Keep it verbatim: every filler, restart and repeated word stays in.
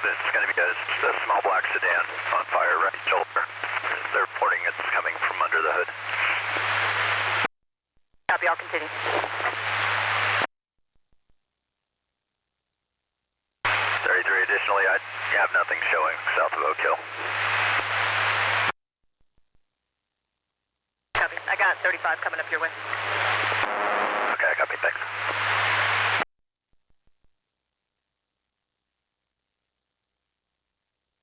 It's going to be a, a small black sedan on fire right shoulder. They're reporting it's coming from under the hood. Copy, I'll continue. thirty-three, additionally, I have nothing showing south of Oak Hill. Copy, I got thirty-five coming up your way. Okay, copy, thanks.